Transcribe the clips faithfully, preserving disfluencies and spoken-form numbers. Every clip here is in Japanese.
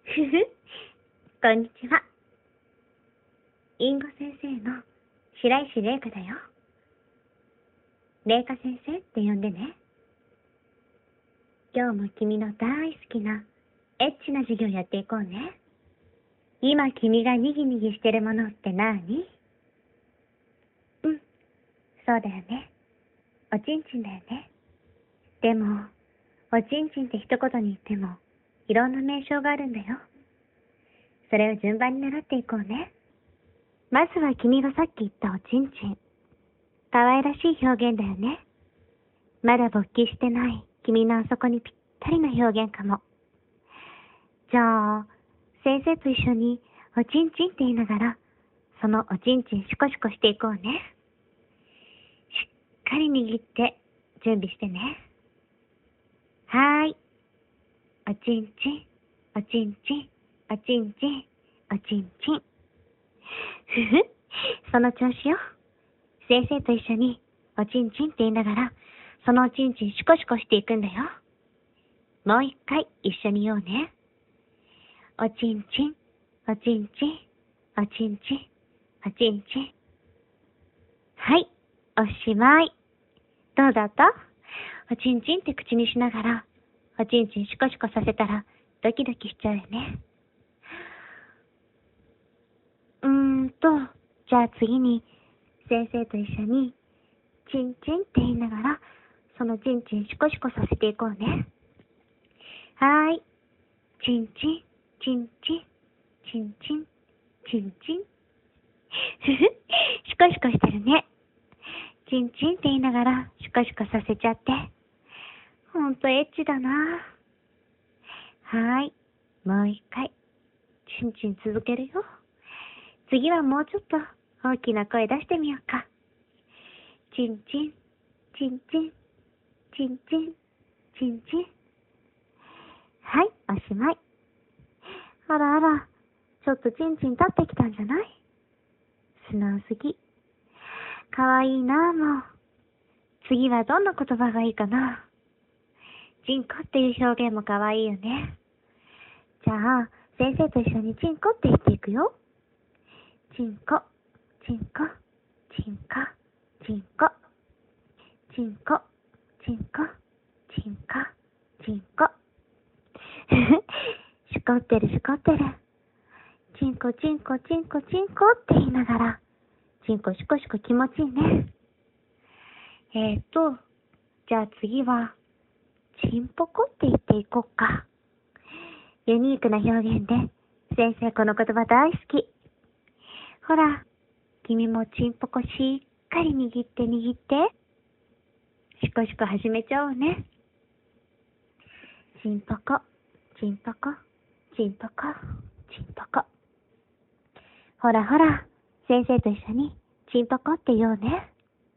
ふふ、こんにちは。インゴ先生の白石玲香だよ。玲香先生って呼んでね。今日も君の大好きなエッチな授業やっていこうね。今君がニギニギしてるものって何？うん、そうだよね。おちんちんだよね。でも、おちんちんって一言に言ってもいろんな名称があるんだよ。それを順番に習っていこうね。まずは君がさっき言ったおちんちん。可愛らしい表現だよね。まだ勃起してない君のあそこにぴったりな表現かも。じゃあ、先生と一緒におちんちんって言いながら、そのおちんちんシコシコしていこうね。しっかり握って準備してね。はーい。おちんちん、おちんちん、おちんちん、おちんちん。ふふ、その調子よ。先生と一緒におちんちんって言いながら、そのおちんちんシコシコしていくんだよ。もう一回一緒に言おうね。おちんちん、おちんちん、おちんちん、おちんちん。はい、おしまい。どうだった？おちんちんって口にしながら、おちんちんシコシコさせたらドキドキしちゃうよね。うーんと、じゃあ次に先生と一緒にチンチンって言いながら、そのチンチンシコシコさせていこうね。はーい。チンチン、チンチン、チンチン、チンチン。ふふ、シコシコしてるね。チンチンって言いながらシコシコさせちゃって。ほんとエッチだな。はーい。もう一回。チンチン続けるよ。次はもうちょっと大きな声出してみようか。チンチン、チンチン、チンチン、チンチン。はい、おしまい。あらあら、ちょっとチンチン立ってきたんじゃない？素直すぎ。かわいいなぁ、もう。次はどんな言葉がいいかな。チンコっていう表現もかわいいよね。じゃあ、先生と一緒にチンコって言っていくよ。チンコ、チンコ、チンコ、チンコ、チンコ、チンコ、チンコ、チンコ。しこってるしこってる。チンコチンコチンコチンコって言いながら、チンコシコシコ気持ちいいね。えーと、じゃあ次は、チンポコって言っていこうか。ユニークな表現で、先生この言葉大好き。ほら、君もチンポコしっかり握って握って。シコシコ始めちゃおうね。チンポコ、チンポコ、チンポコ、チンポコ。ほらほら、先生と一緒にチンポコって言おうね。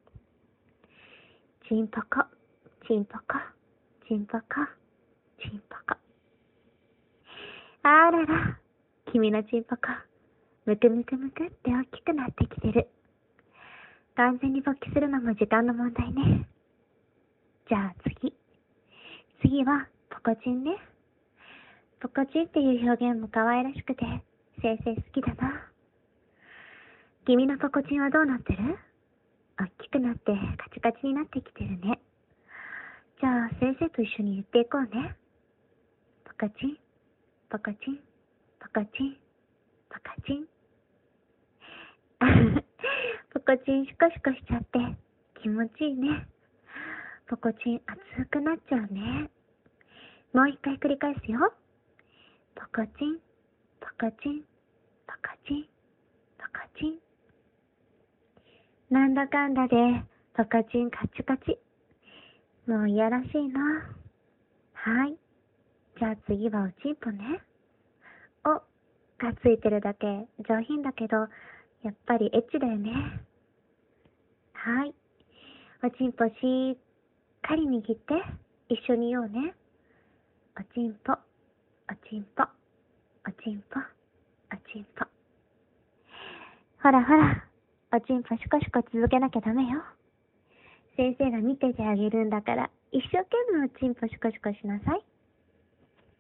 チンポコ、チンポコ、チンポコ、チンポコ。あらら、君のチンポコ、むくむくむくって大きくなってきてる。完全に勃起するのも時間の問題ね。じゃあ次。次はポコチンね。ポコチンっていう表現も可愛らしくて、先生好きだな。君のポコチンはどうなってる？大きくなってカチカチになってきてるね。じゃあ先生と一緒に言っていこうね。ポカチン、ポカチン、ポカチン、ポカチン。ポコチンシコシコしちゃって気持ちいいね。ポコチン熱くなっちゃうね。もう一回繰り返すよ。ポコチン、ポコチン、ポコチン、ポコチン。なんだかんだでポコチンカチカチ。もういやらしいな。はい。じゃあ次はおちんぽね。おがついてるだけ上品だけど、やっぱりエッチだよね。はい。おちんぽしっかり握って一緒に言おうね。おちんぽ、おちんぽ、おちんぽ、おちんぽ。ほらほら、おちんぽシコシコ続けなきゃダメよ。先生が見ててあげるんだから、一生懸命おちんぽシコシコしなさい。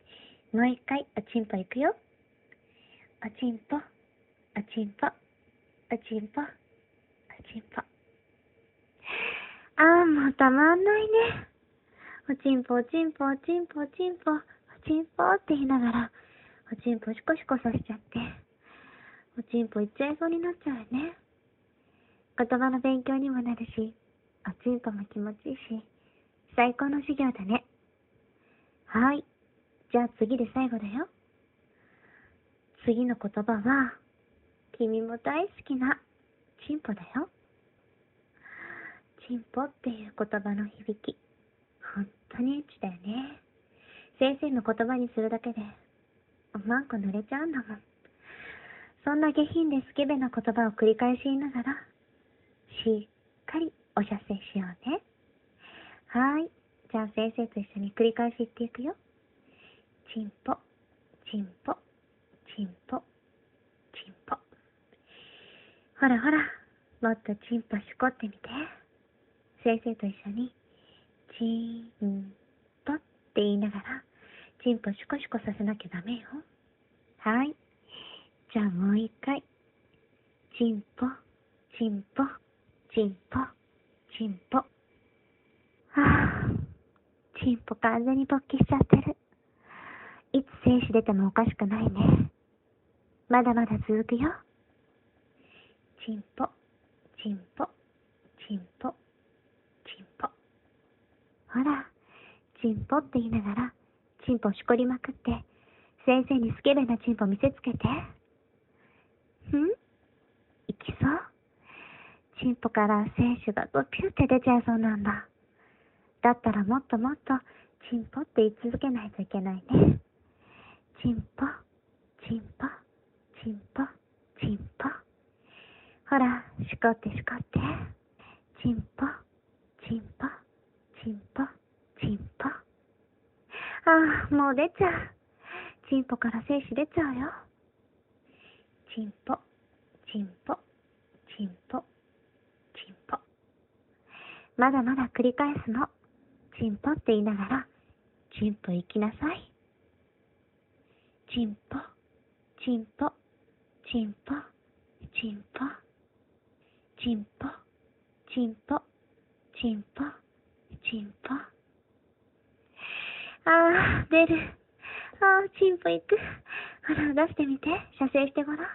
もう一回おちんぽいくよ。おちんぽ、おちんぽ、おちんぽ、おちんぽ。あー、もうたまんないね。おちんぽ、おちんぽ、おちんぽ、おちんぽ、おちんぽって言いながら、おちんぽシコシコさせちゃって、おちんぽいっちゃいそうになっちゃうよね。言葉の勉強にもなるし、おちんぽも気持ちいいし、最高の授業だね。はい。じゃあ次で最後だよ。次の言葉は、君も大好きな、チンポだよ。チンポっていう言葉の響き、本当にエッチだよね。先生の言葉にするだけで、おまんこ濡れちゃうんだもん。そんな下品でスケベな言葉を繰り返し言いながら、しっかりお射精しようね。はーい。じゃあ先生と一緒に繰り返し言っていくよ。チンポ、チンポ、チンポ、チンポ。ほらほら、もっとチンポしこってみて。先生と一緒に、チンポって言いながら、チンポシコシコさせなきゃダメよ。はい。じゃあもう一回。チンポ、チンポ、チンポ、チンポ。はぁ、チンポ完全に勃起しちゃってる。いつ精子出てもおかしくないね。まだまだ続くよ。チンポ、チンポ、チンポ、チンポ。ほら、チンポって言いながら、チンポしこりまくって、先生にスケベなチンポ見せつけて。ん？いきそう？チンポから精子がドピューって出ちゃいそうなんだ。だったらもっともっと、チンポって言い続けないといけないね。チンポ、チンポ、チンポ、チンポ。ほら、しこってしこって。チンポ、チンポ、チンポ、チンポ。ああ、もう出ちゃう。チンポから精子出ちゃうよ。チンポ、チンポ、チンポ、チンポ。まだまだ繰り返すの。チンポって言いながら、チンポ行きなさい。チンポ、チンポ、チンポ、チンポ。チンポ、チンポ、チンポ、チンポ。ああ、出る。ああ、チンポ行く。ほら、出してみて。射精してごらん。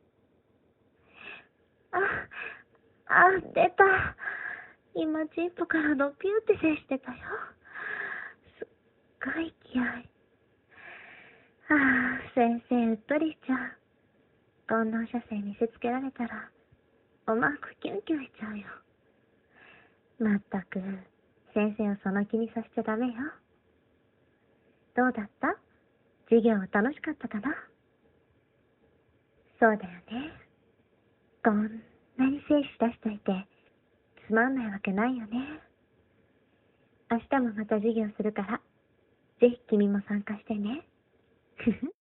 あ、あ、出た。今、チンポからドピューって精してたよ。すっごい勢い。ああ、先生、うっとりしちゃう。煩悩射精見せつけられたら、おまんこキュンキュンしちゃうよ。まったく、先生をその気にさせちゃダメよ。どうだった？授業は楽しかったかな？そうだよね。こんなに精子出しといて、つまんないわけないよね。明日もまた授業するから、ぜひ君も参加してね。ふふ。